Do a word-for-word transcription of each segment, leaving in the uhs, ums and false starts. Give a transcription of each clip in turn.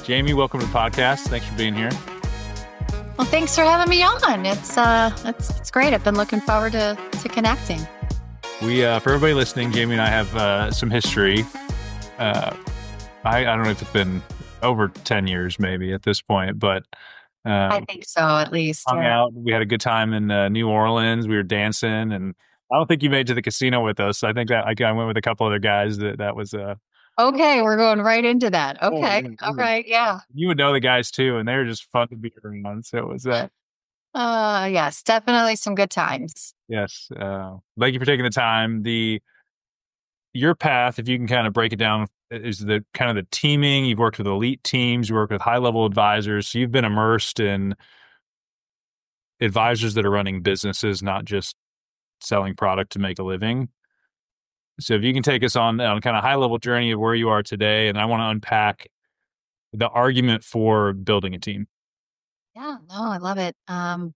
Jamie, welcome to the podcast. Thanks for being here. Well, thanks for having me on. It's uh, it's it's great. I've been looking forward to to connecting. We, uh, for everybody listening, Jamie and I have uh, some history. Uh, I, I don't know if it's been over ten years, maybe at this point, but um, I think so, at least. hung Yeah. out. We had a good time in uh, New Orleans. We were dancing, and I don't think you made it to the casino with us. I think that I, I went with a couple other guys. That that was uh, Okay, we're going right into that. oh, Okay. yeah, All yeah. right. Yeah. You would know the guys too, and they were just fun to be around. So it was uh, Uh, yes, definitely some good times. yes. Uh, thank you for taking the time. The your path, if you can kind of break it down, is the kind of the teaming. You've worked with elite teams, you work with high level advisors. So you've been immersed in advisors that are running businesses, not just selling product to make a living. So if you can take us on on kind of high level journey of where you are today, and I want to unpack the argument for building a team. Yeah. No, I love it. Um,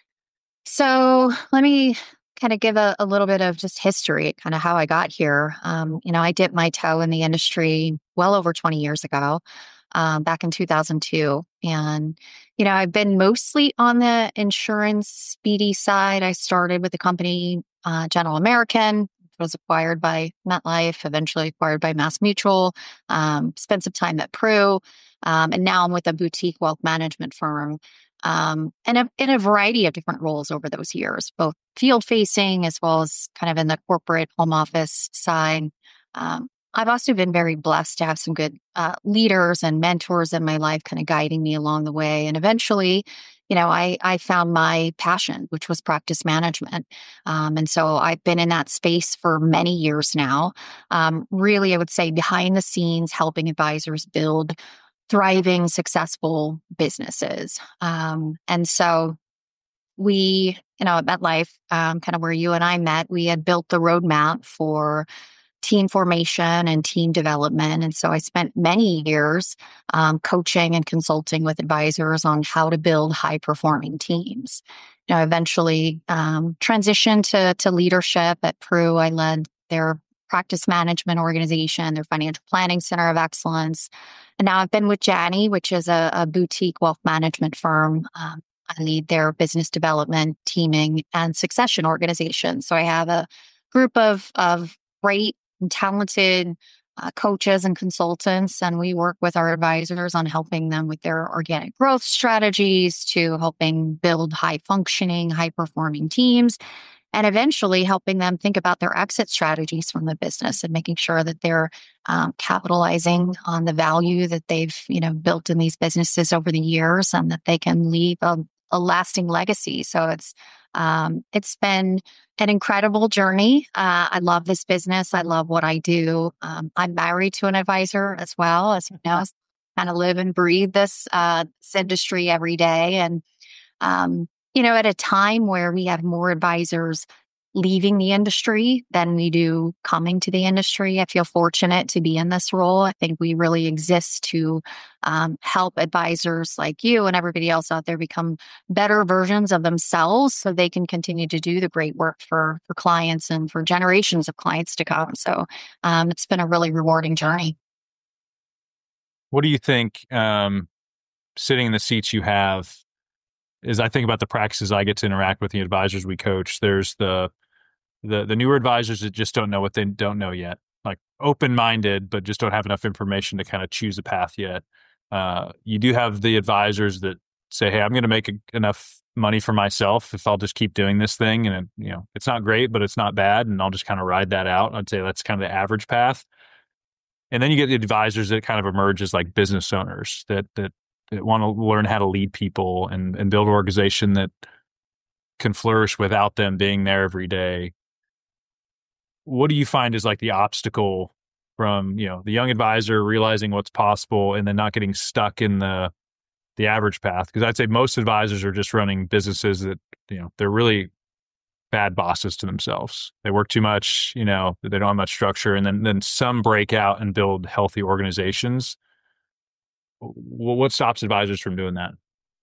so let me kind of give a, a little bit of just history, kind of how I got here. Um, you know, I dipped my toe in the industry well over twenty years ago, um, back in two thousand two. And, you know, I've been mostly on the insurance B D side. I started with the company, uh, General American, was acquired by MetLife, eventually acquired by Mass Mutual, um, spent some time at Pru. Um, and now I'm with a boutique wealth management firm, um, and a, in a variety of different roles over those years, both field facing as well as kind of in the corporate home office side. Um, I've also been very blessed to have some good uh, leaders and mentors in my life, kind of guiding me along the way. And eventually, you know, I I found my passion, which was practice management. Um, and so I've been in that space for many years now. Um, really, I would say behind the scenes, helping advisors build thriving, successful businesses. Um, and so we, you know, at MetLife, um, kind of where you and I met, we had built the roadmap for team formation and team development. And so I spent many years um, coaching and consulting with advisors on how to build high performing teams. You know, eventually um, transitioned to, to leadership at Pru. I led their practice management organization, their financial planning center of excellence. And now I've been with Janney, which is a, a boutique wealth management firm. Um, I lead their business development, teaming, and succession organization. So I have a group of, of great and talented uh, coaches and consultants, and we work with our advisors on helping them with their organic growth strategies to helping build high functioning, high performing teams, and eventually helping them think about their exit strategies from the business and making sure that they're um, capitalizing on the value that they've, you know, built in these businesses over the years, and that they can leave a, a lasting legacy. So it's um, it's been an incredible journey. Uh, I love this business. I love what I do. Um, I'm married to an advisor as well, as you know, kind of live and breathe this, uh, this industry every day. And um, you know, at a time where we have more advisors leaving the industry than we do coming to the industry, I feel fortunate to be in this role. I think we really exist to um, help advisors like you and everybody else out there become better versions of themselves so they can continue to do the great work for, for clients and for generations of clients to come. So um, it's been a really rewarding journey. What do you think, um, sitting in the seats you have, is I think about the practices I get to interact with, the advisors we coach. There's the the the newer advisors that just don't know what they don't know yet, like open-minded, but just don't have enough information to kind of choose a path yet. Uh, you do have the advisors that say, "Hey, I'm going to make a, enough money for myself if I'll just keep doing this thing, and it, you know, it's not great, but it's not bad, and I'll just kind of ride that out." I'd say that's kind of the average path. And then you get the advisors that kind of emerge as like business owners that that that want to learn how to lead people and, and build an organization that can flourish without them being there every day. What do you find is like the obstacle from, you know, the young advisor realizing what's possible and then not getting stuck in the the average path? Because I'd say most advisors are just running businesses that, you know, they're really bad bosses to themselves. They work too much, you know, they don't have much structure, and then then some break out and build healthy organizations. What stops advisors from doing that?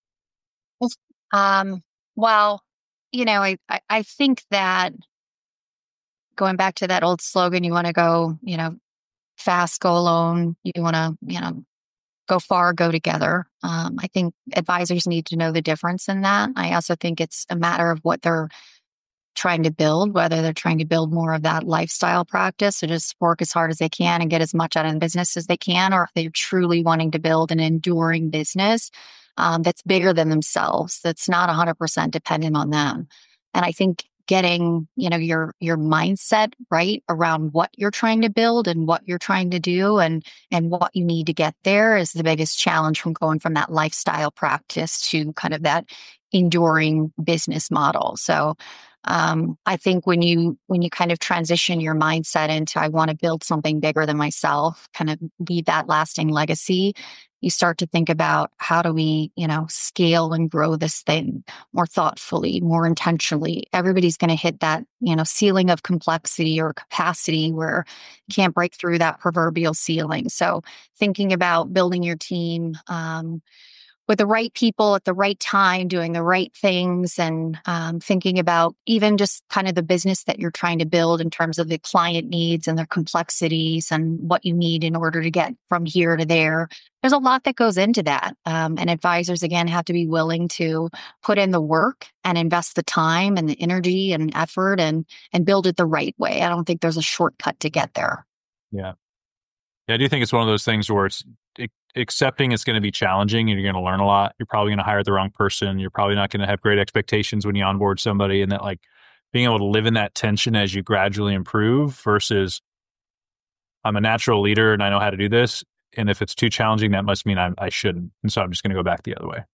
Um, well, you know, I, I, I think that going back to that old slogan, you want to go, you know, fast, go alone. You want to, you know, go far, go together. Um, I think advisors need to know the difference in that. I also think it's a matter of what they're trying to build, whether they're trying to build more of that lifestyle practice, so just work as hard as they can and get as much out of the business as they can, or if they're truly wanting to build an enduring business um, that's bigger than themselves, that's not one hundred percent dependent on them. And I think getting, you know, your your mindset right around what you're trying to build and what you're trying to do and and what you need to get there is the biggest challenge from going from that lifestyle practice to kind of that enduring business model. So um, I think when you when you kind of transition your mindset into I want to build something bigger than myself, kind of leave that lasting legacy, you start to think about how do we, you know, scale and grow this thing more thoughtfully, more intentionally. Everybody's going to hit that, you know, ceiling of complexity or capacity where you can't break through that proverbial ceiling. So thinking about building your team, um, with the right people at the right time, doing the right things, and um, thinking about even just kind of the business that you're trying to build in terms of the client needs and their complexities and what you need in order to get from here to there. There's a lot that goes into that. Um, and advisors, again, have to be willing to put in the work and invest the time and the energy and effort and, and build it the right way. I don't think there's a shortcut to get there. Yeah. Yeah, I do think it's one of those things where it's it, accepting it's going to be challenging and you're going to learn a lot. You're probably going to hire the wrong person. You're probably not going to have great expectations when you onboard somebody, and that like being able to live in that tension as you gradually improve versus I'm a natural leader and I know how to do this. And if it's too challenging, that must mean I, I shouldn't. And so I'm just going to go back the other way.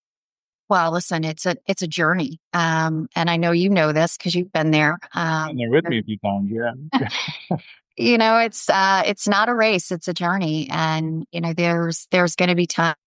Well, listen, it's a it's a journey, um, and I know you know this because you've been there. Um, Been there with me a few times, yeah. you know, it's uh, it's not a race; it's a journey, and you know, there's there's going to be times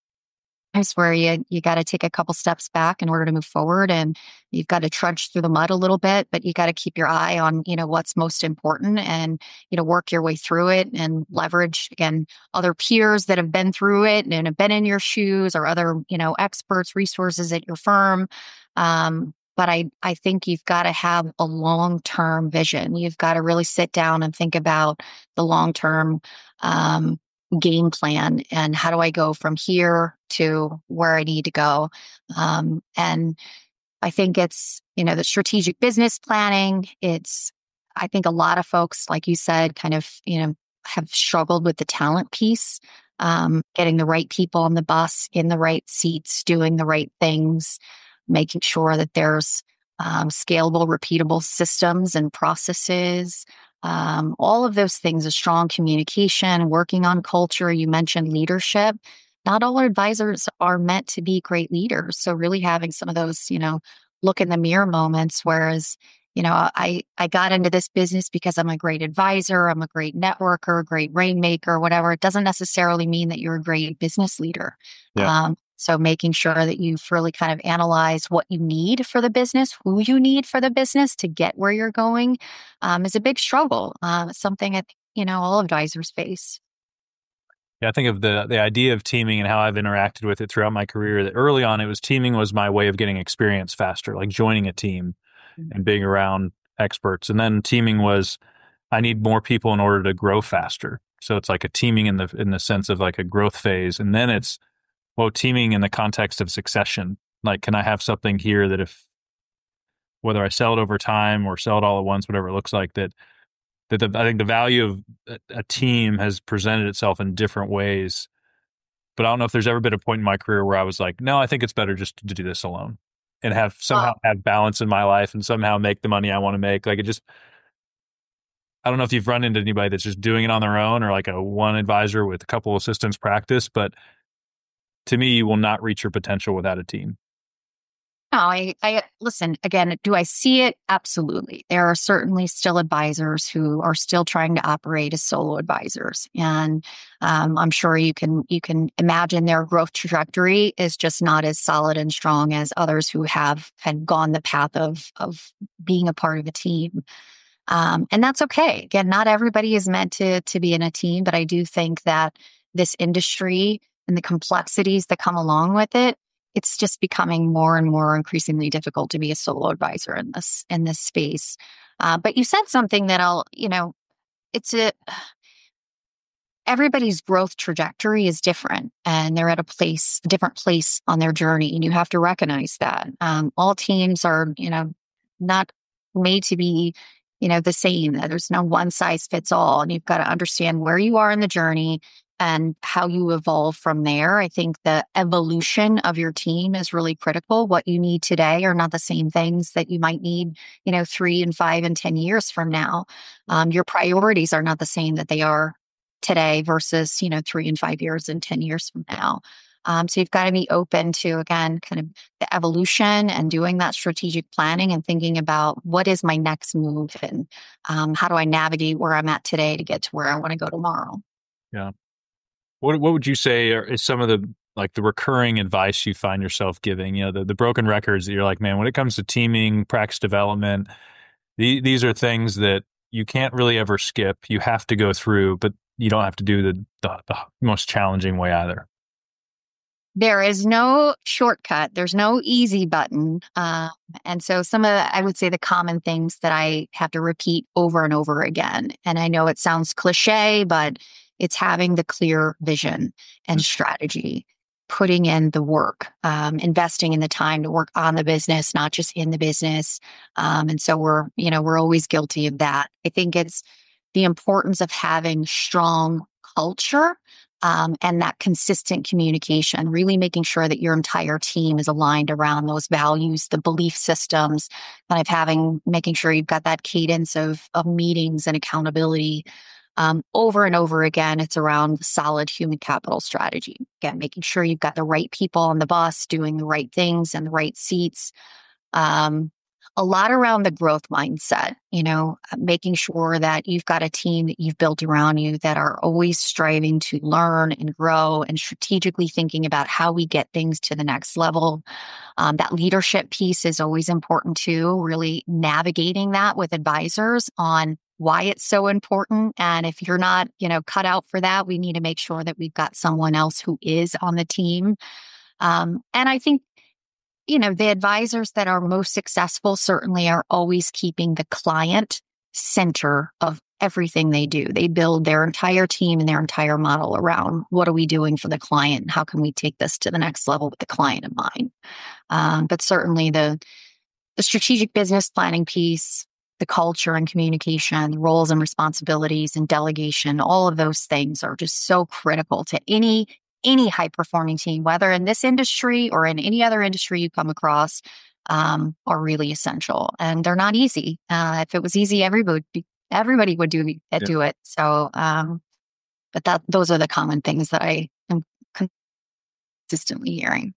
where you you got to take a couple steps back in order to move forward, and you've got to trudge through the mud a little bit, but you got to keep your eye on, you know, what's most important, and you know, work your way through it and leverage again other peers that have been through it and have been in your shoes, or other, you know, experts, resources at your firm. Um, but I I think you've got to have a long term vision. You've got to really sit down and think about the long term um, game plan and how do I go from here to where I need to go. Um, and I think it's, you know, the strategic business planning. It's, I think a lot of folks, like you said, kind of, you know, have struggled with the talent piece, um, getting the right people on the bus in the right seats, doing the right things, making sure that there's um, scalable, repeatable systems and processes. Um, all of those things, a strong communication, working on culture. You mentioned leadership. Not all advisors are meant to be great leaders. So really having some of those, you know, look in the mirror moments, whereas, you know, I, I got into this business because I'm a great advisor, I'm a great networker, great rainmaker, whatever. It doesn't necessarily mean that you're a great business leader. Yeah. Um, so making sure that you've really kind of analyzed what you need for the business, who you need for the business to get where you're going, um, is a big struggle. Um, it's something that, you know, all advisors face. Yeah, I think of the the idea of teaming and how I've interacted with it throughout my career. That early on, it was teaming was my way of getting experience faster, like joining a team and being around experts. And then teaming was I need more people in order to grow faster. So it's like a teaming in the in the sense of like a growth phase. And then it's well, teaming in the context of succession. Like, can I have something here that if whether I sell it over time or sell it all at once, whatever it looks like, that that the, I think the value of a, a team has presented itself in different ways. But I don't know if there's ever been a point in my career where I was like, no, I think it's better just to do this alone and have somehow have balance in my life and somehow make the money I want to make. Like it just, I don't know if you've run into anybody that's just doing it on their own or like a one advisor with a couple assistants practice, but to me, you will not reach your potential without a team. No, I, I listen again. Do I see it? Absolutely. There are certainly still advisors who are still trying to operate as solo advisors, and um, I'm sure you can you can imagine their growth trajectory is just not as solid and strong as others who have had gone the path of of being a part of a team. Um, and that's okay. Again, not everybody is meant to to be in a team, but I do think that this industry and the complexities that come along with it, it's just becoming more and more increasingly difficult to be a solo advisor in this in this space. Uh, but you said something that I'll, you know, it's a everybody's growth trajectory is different and they're at a place, a different place on their journey. And you have to recognize that. Um, all teams are, you know, not made to be, you know, the same. There's no one size fits all. And you've got to understand where you are in the journey and how you evolve from there. I think the evolution of your team is really critical. What you need today are not the same things that you might need, you know, three and five and ten years from now. Um, your priorities are not the same that they are today versus, you know, three and five years and ten years from now. Um, so you've got to be open to, again, kind of the evolution and doing that strategic planning and thinking about what is my next move and um, how do I navigate where I'm at today to get to where I want to go tomorrow. Yeah. What what would you say are, is some of the like the recurring advice you find yourself giving? You know, the, the broken records that you're like, man, when it comes to teaming, practice development, the, these are things that you can't really ever skip. You have to go through, but you don't have to do the the, the most challenging way either. There is no shortcut. There's no easy button. Uh, and so some of the, I would say the common things that I have to repeat over and over again. And I know it sounds cliche, but it's having the clear vision and strategy, putting in the work, um, investing in the time to work on the business, not just in the business. Um, and so we're, you know, we're always guilty of that. I think it's the importance of having strong culture um, and that consistent communication, really making sure that your entire team is aligned around those values, the belief systems, kind of having, making sure you've got that cadence of, of meetings and accountability. Um, over and over again, it's around solid human capital strategy. Again, making sure you've got the right people on the bus doing the right things and the right seats. Um, a lot around the growth mindset, you know, making sure that you've got a team that you've built around you that are always striving to learn and grow and strategically thinking about how we get things to the next level. Um, that leadership piece is always important too, really navigating that with advisors on why it's so important. And if you're not, you know, cut out for that, we need to make sure that we've got someone else who is on the team. Um, and I think, you know, the advisors that are most successful certainly are always keeping the client center of everything they do. They build their entire team and their entire model around what are we doing for the client and how can we take this to the next level with the client in mind. Um, but certainly the the strategic business planning piece, the culture and communication, the roles and responsibilities and delegation, all of those things are just so critical to any any high performing team, whether in this industry or in any other industry you come across, um, are really essential. And they're not easy. Uh, if it was easy, everybody would be, everybody would do uh, Yeah. do it. So, um, but that those are the common things that I am consistently hearing.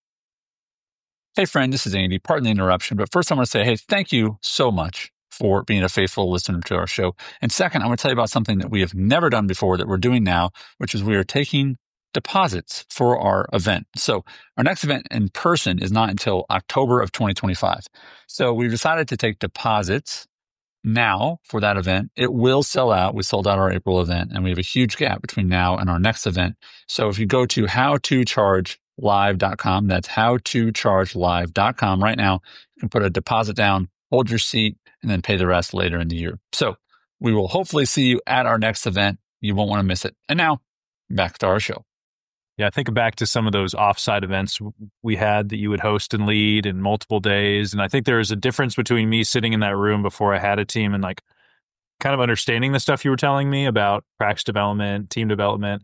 Hey, friend, this is Andy. Pardon the interruption, but first I want to say, hey, thank you so much for being a faithful listener to our show. And second, I want to tell you about something that we have never done before that we're doing now, which is we are taking deposits for our event. So our next event in person is not until October of twenty twenty-five. So we've decided to take deposits now for that event. It will sell out. We sold out our April event and we have a huge gap between now and our next event. So if you go to how to charge live dot com, that's how to charge live dot com right now, you can put a deposit down, hold your seat, and then pay the rest later in the year. So we will hopefully see you at our next event. You won't want to miss it. And now back to our show. Yeah, I think back to some of those offsite events we had that you would host and lead in multiple days. And I think there is a difference between me sitting in that room before I had a team and like kind of understanding the stuff you were telling me about practice development, team development.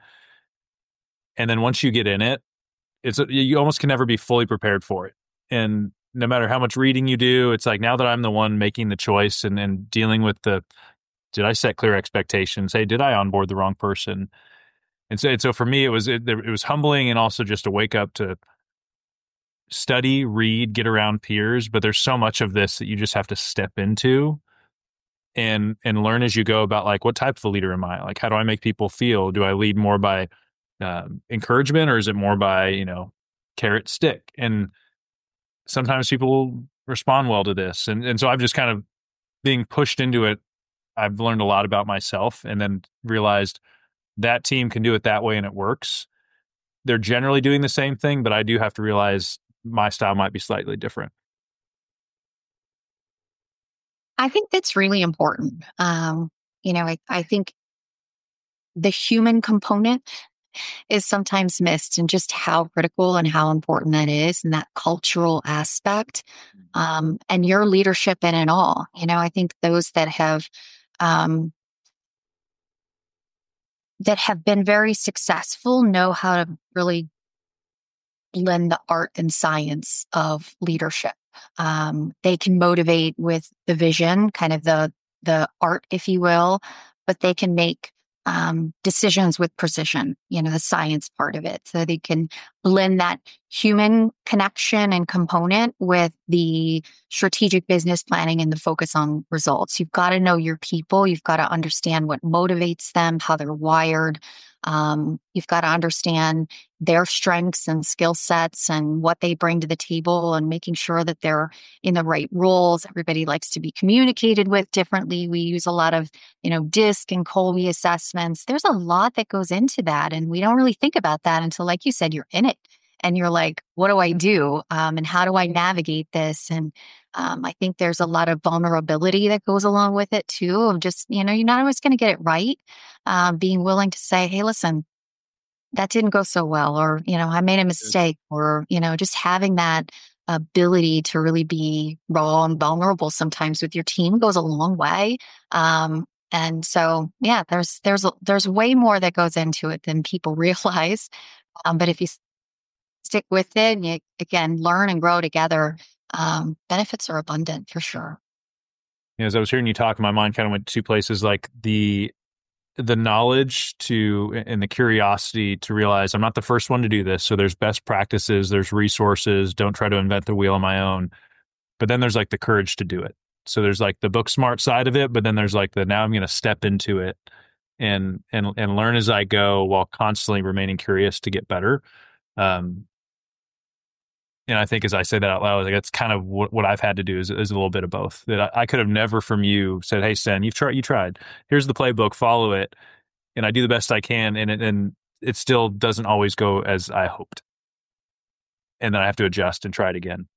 And then once you get in it, it's you almost can never be fully prepared for it. And no matter how much reading you do, it's like now that I'm the one making the choice and, and dealing with the, did I set clear expectations? Hey, did I onboard the wrong person? And so, and so for me, it was it, it was humbling and also just to wake up to study, read, get around peers. But there's so much of this that you just have to step into and and learn as you go about like what type of a leader am I? Like how do I make people feel? Do I lead more by um, encouragement or is it more by you know carrot stick? And sometimes people respond well to this, and and so I've just kind of being pushed into it. I've learned a lot about myself, and then realized that team can do it that way and it works. They're generally doing the same thing, but I do have to realize my style might be slightly different. I think that's really important. Um, you know, I, I think the human component is sometimes missed, and just how critical and how important that is, and that cultural aspect, um, and your leadership in it all. You know, I think those that have, um, that have been very successful know how to really blend the art and science of leadership. Um, they can motivate with the vision, kind of the the art, if you will, but they can make um, decisions with precision. You know, the science part of it, so they can blend that human connection and component with the strategic business planning and the focus on results. You've got to know your people. You've got to understand what motivates them, how they're wired. Um, you've got to understand their strengths and skill sets and what they bring to the table, and making sure that they're in the right roles. Everybody likes to be communicated with differently. We use a lot of, you know, DISC and Colby assessments. There's a lot that goes into that. And we don't really think about that until, like you said, you're in it and you're like, what do I do? Um, and how do I navigate this? And um, I think there's a lot of vulnerability that goes along with it too, of just, you know, you're not always going to get it right. Um, being willing to say, hey, listen, that didn't go so well, or, you know, I made a mistake, or, you know, just having that ability to really be raw and vulnerable sometimes with your team goes a long way. Um, and so, yeah, there's, there's, there's way more that goes into it than people realize. Um, but if you stick with it and you, again, learn and grow together, um, benefits are abundant for sure. You know, as I was hearing you talk, my mind kind of went to two places, like the the knowledge to and the curiosity to realize I'm not the first one to do this. So there's best practices, there's resources. Don't try to invent the wheel on my own. But then there's like the courage to do it. So there's like the book smart side of it, but then there's like the now I'm going to step into it and and and learn as I go while constantly remaining curious to get better. Um, and I think as I say that out loud, like that's kind of what, what I've had to do is, is a little bit of both. That I, I could have never from you said, "Hey, Sen, you've tried. You tried. Here's the playbook. Follow it." And I do the best I can, and it, and it still doesn't always go as I hoped. And then I have to adjust and try it again.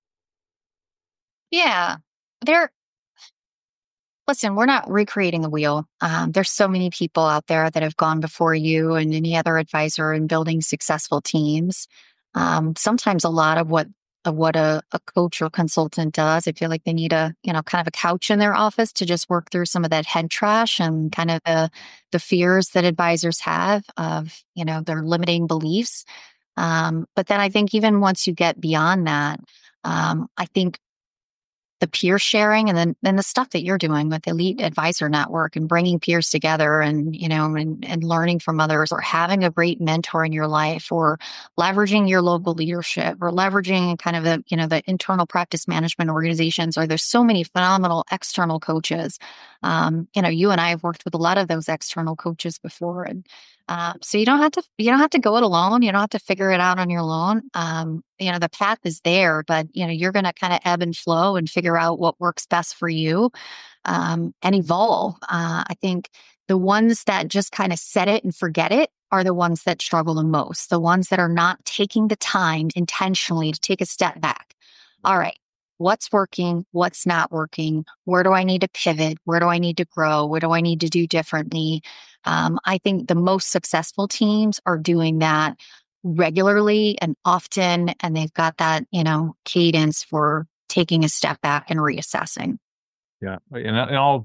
Yeah, there. Listen, we're not recreating the wheel. Um, there's so many people out there that have gone before you and any other advisor in building successful teams. Um, sometimes a lot of what of what a, a coach or consultant does, I feel like they need a, you know, kind of a couch in their office to just work through some of that head trash and kind of the the fears that advisors have of, you know, their limiting beliefs. Um, but then I think even once you get beyond that, um, I think the peer sharing and then, then the stuff that you're doing with Elite Advisor Network and bringing peers together and, you know, and, and learning from others, or having a great mentor in your life, or leveraging your local leadership, or leveraging kind of the, you know, the internal practice management organizations, or there's so many phenomenal external coaches. Um, you know, you and I have worked with a lot of those external coaches before. And uh, so you don't have to, you don't have to go it alone. You don't have to figure it out on your own. Um, you know, the path is there, but, you know, you're going to kind of ebb and flow and figure out what works best for you, um, and evolve. Uh, I think the ones that just kind of set it and forget it are the ones that struggle the most. The ones that are not taking the time intentionally to take a step back. All right. What's working? What's not working? Where do I need to pivot? Where do I need to grow? What do I need to do differently? Um, I think the most successful teams are doing that regularly and often, and they've got that, you know, cadence for taking a step back and reassessing. Yeah. And, and I'll,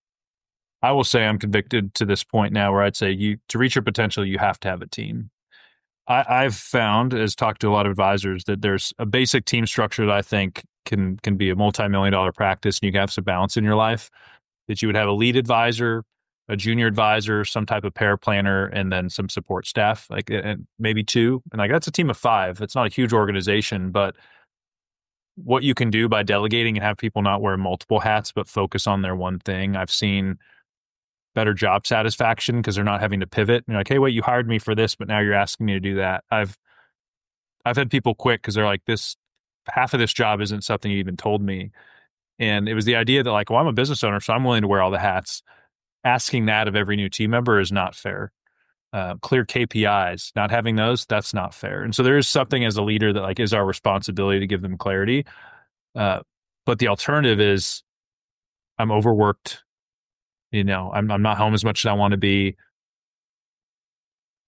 I will say I'm convicted to this point now where I'd say you, to reach your potential, you have to have a team. I, I've found, as talked to a lot of advisors, that there's a basic team structure that I think can can be a multi-million dollar practice, and you can have some balance in your life. That you would have a lead advisor, a junior advisor, some type of pair planner, and then some support staff, like and maybe two. And like that's a team of five. It's not a huge organization, but what you can do by delegating and have people not wear multiple hats but focus on their one thing, I've seen better job satisfaction because they're not having to pivot. You're like, hey, wait, you hired me for this, but now you're asking me to do that. I've I've had people quit because they're like, this half of this job isn't something you even told me. And it was the idea that like, well, I'm a business owner, so I'm willing to wear all the hats. Asking that of every new team member is not fair. Uh, clear K P Is, not having those, that's not fair. And so there is something as a leader that like is our responsibility to give them clarity. Uh, but the alternative is I'm overworked. You know, I'm I'm not home as much as I want to be.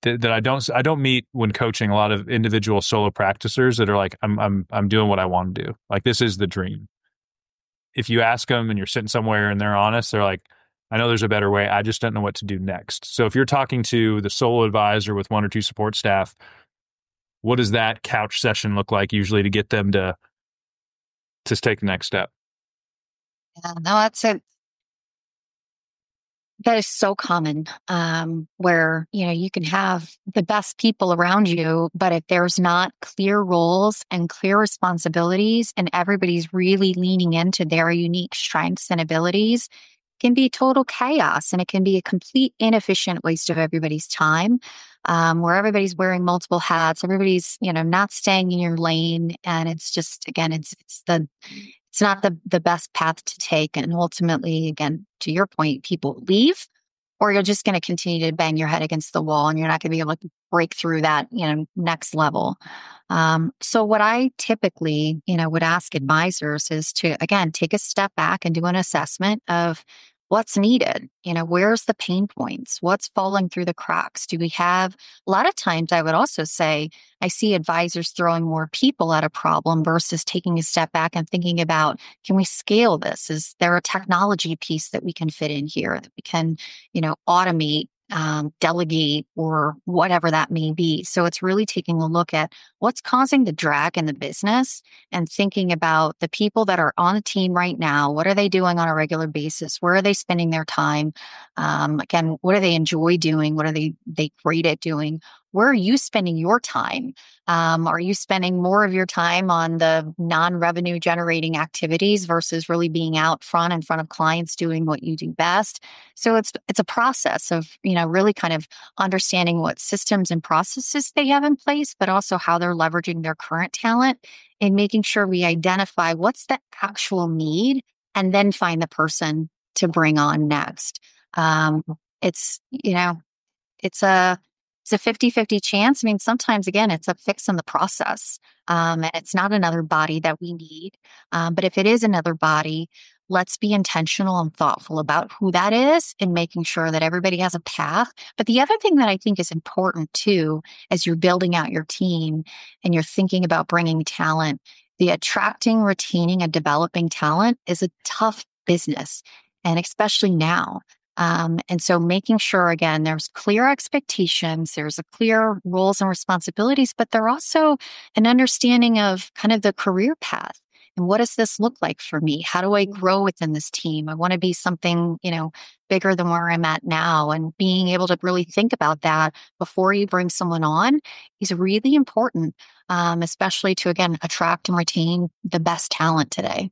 that, that I don't I don't meet when coaching a lot of individual solo practicers that are like, I'm I'm I'm doing what I want to do. Like, this is the dream. If you ask them and you're sitting somewhere and they're honest, they're like, I know there's a better way. I just don't know what to do next. So if you're talking to the solo advisor with one or two support staff, what does that couch session look like usually to get them to to take the next step? Yeah, no, that's it. That is so common, um, where, you know, you can have the best people around you, but if there's not clear roles and clear responsibilities and everybody's really leaning into their unique strengths and abilities, it can be total chaos, and it can be a complete inefficient waste of everybody's time, um, where everybody's wearing multiple hats, everybody's, you know, not staying in your lane. And it's just, again, it's, it's the, it's not the, the best path to take. And ultimately, again, to your point, people leave, or you're just going to continue to bang your head against the wall and you're not going to be able to break through that, you know, next level. Um, so what I typically, you know, would ask advisors is to, again, take a step back and do an assessment of what's needed. You know, where's the pain points? What's falling through the cracks? Do we have, a lot of times I would also say, I see advisors throwing more people at a problem versus taking a step back and thinking about, can we scale this? Is there a technology piece that we can fit in here that we can, you know, automate, um, delegate, or whatever that may be? So it's really taking a look at what's causing the drag in the business and thinking about the people that are on the team right now. What are they doing on a regular basis? Where are they spending their time? Um, again, what do they enjoy doing? What are they, they great at doing? Where are you spending your time? Um, are you spending more of your time on the non-revenue generating activities versus really being out front in front of clients doing what you do best? So it's it's a process of, you know, really kind of understanding what systems and processes they have in place, but also how they're leveraging their current talent and making sure we identify what's the actual need and then find the person to bring on next. Um, it's, you know, it's a It's a fifty-fifty chance. I mean, sometimes, again, it's a fix in the process. Um, and it's not another body that we need. Um, but if it is another body, let's be intentional and thoughtful about who that is and making sure that everybody has a path. But the other thing that I think is important too, as you're building out your team and you're thinking about bringing talent, the attracting, retaining, and developing talent is a tough business. And especially now. Um, and so making sure, again, there's clear expectations, there's a clear roles and responsibilities, but there also an understanding of kind of the career path. And what does this look like for me? How do I grow within this team? I want to be something, you know, bigger than where I'm at now. And being able to really think about that before you bring someone on is really important, um, especially to, again, attract and retain the best talent today.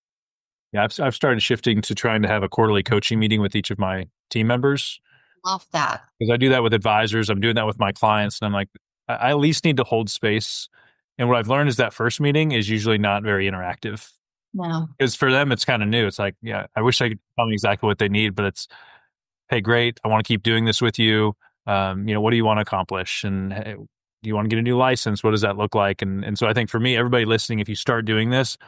Yeah, I've, I've started shifting to trying to have a quarterly coaching meeting with each of my team members. Love that. Because I do that with advisors. I'm doing that with my clients. And I'm like, I, I at least need to hold space. And what I've learned is that first meeting is usually not very interactive. No. Because for them, it's kind of new. It's like, yeah, I wish I could tell me exactly what they need, but it's, hey, great. I want to keep doing this with you. Um, you know, what do you want to accomplish? And hey, do you want to get a new license? What does that look like? And and so I think for me, everybody listening, if you start doing this,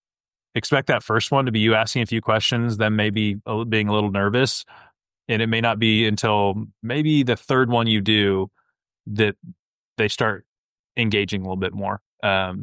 expect that first one to be you asking a few questions, then maybe being a little nervous. And it may not be until maybe the third one you do that they start engaging a little bit more. Um,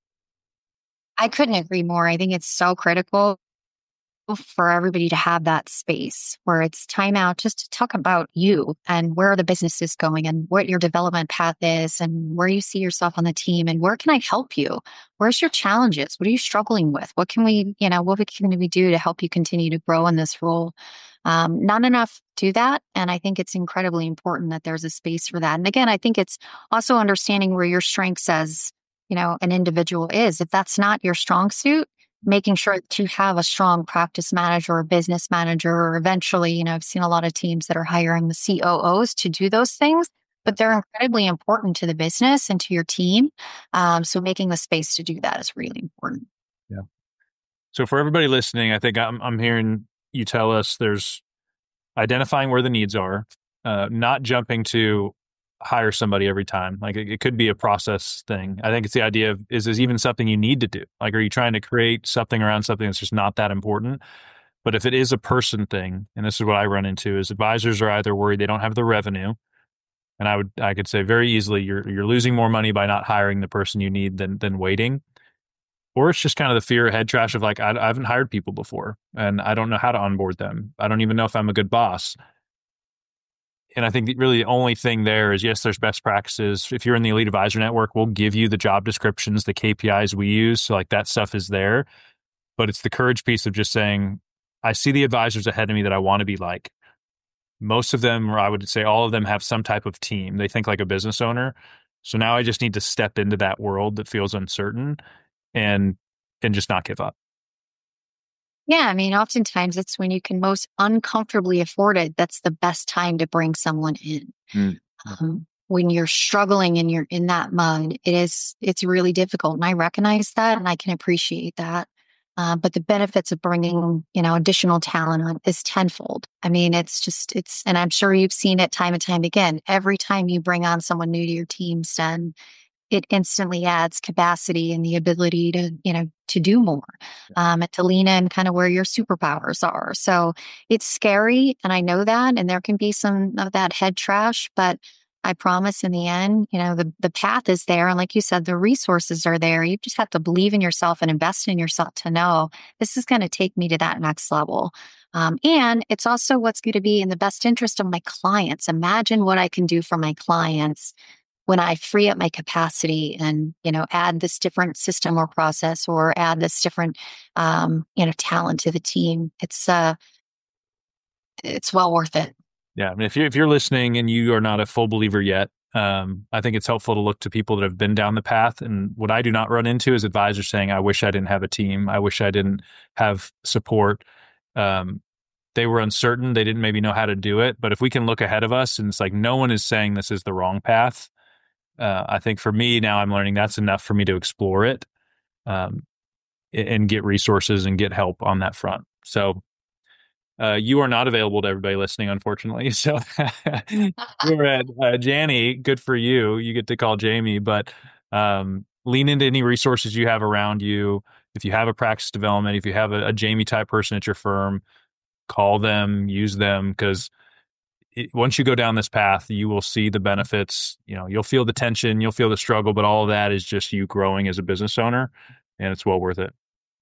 I couldn't agree more. I think it's so critical for everybody to have that space where it's time out just to talk about you and where the business is going and what your development path is and where you see yourself on the team and where can I help you? Where's your challenges? What are you struggling with? What can we, you know, what can we do to help you continue to grow in this role? Um, not enough do that. And I think it's incredibly important that there's a space for that. And again, I think it's also understanding where your strengths as, you know, an individual is. If that's not your strong suit, making sure that you have a strong practice manager or business manager, or eventually, you know, I've seen a lot of teams that are hiring the C O Os to do those things, but they're incredibly important to the business and to your team. Um, so making the space to do that is really important. Yeah. So for everybody listening, I think I'm, I'm hearing you tell us there's identifying where the needs are, uh, not jumping to hire somebody every time. Like it, it could be a process thing. I think it's the idea of, is this even something you need to do? Like, are you trying to create something around something that's just not that important? But if it is a person thing, and this is what I run into, is advisors are either worried they don't have the revenue, And I would, I could say very easily, you're, you're losing more money by not hiring the person you need than, than waiting. Or it's just kind of the fear of head trash of like, I, I haven't hired people before and I don't know how to onboard them. I don't even know if I'm a good boss. And I think that really the only thing there is, yes, there's best practices. If you're in the Elite Advisor Network, we'll give you the job descriptions, the K P Is we use. So like that stuff is there. But it's the courage piece of just saying, I see the advisors ahead of me that I want to be like. Most of them, or I would say all of them, have some type of team. They think like a business owner. So now I just need to step into that world that feels uncertain and and just not give up. Yeah, I mean, oftentimes it's when you can most uncomfortably afford it, that's the best time to bring someone in. Mm. Um, when you're struggling and you're in that mud, it is, it's really difficult. And I recognize that and I can appreciate that. Uh, but the benefits of bringing, you know, additional talent on is tenfold. I mean, it's just, it's, and I'm sure you've seen it time and time again. Every time you bring on someone new to your team, Sten, it instantly adds capacity and the ability to, you know, to do more, um, and to lean in kind of where your superpowers are. So it's scary. And I know that, and there can be some of that head trash, but I promise in the end, you know, the, the path is there. And like you said, the resources are there. You just have to believe in yourself and invest in yourself to know this is going to take me to that next level. Um, and it's also what's going to be in the best interest of my clients. Imagine what I can do for my clients when I free up my capacity and, you know, add this different system or process or add this different, um, you know, talent to the team. It's, uh, it's well worth it. Yeah. I mean, if you're, if you're listening and you are not a full believer yet, um, I think it's helpful to look to people that have been down the path. And what I do not run into is advisors saying, I wish I didn't have a team. I wish I didn't have support. Um, they were uncertain. They didn't maybe know how to do it. But if we can look ahead of us and it's like, no one is saying this is the wrong path. Uh, I think for me now, I'm learning that's enough for me to explore it, um, and get resources and get help on that front. So uh, you are not available to everybody listening, unfortunately. So you're at uh, Janie. Good for you. You get to call Jamie, but um, lean into any resources you have around you. If you have a practice development, if you have a, a Jamie type person at your firm, call them, use them, because It, once you go down this path, you will see the benefits. You know, you'll feel the tension, you'll feel the struggle, but all of that is just you growing as a business owner, and it's well worth it.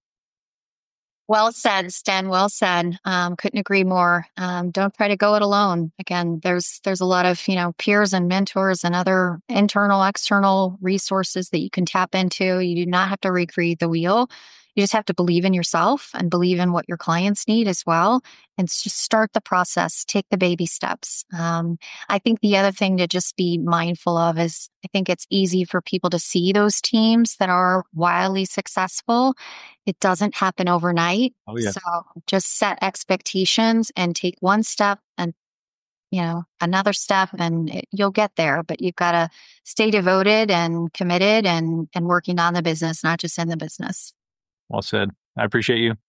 Well said, Sten. Well said. Um, couldn't agree more. Um, don't try to go it alone. Again, there's there's a lot of, you know, peers and mentors and other internal, external resources that you can tap into. You do not have to recreate the wheel. You just have to believe in yourself and believe in what your clients need as well. And just start the process, take the baby steps. Um, I think the other thing to just be mindful of is I think it's easy for people to see those teams that are wildly successful. It doesn't happen overnight. Oh, yeah. So just set expectations and take one step and, you know, another step and it, you'll get there. But you've got to stay devoted and committed and, and working on the business, not just in the business. Well said. I appreciate you.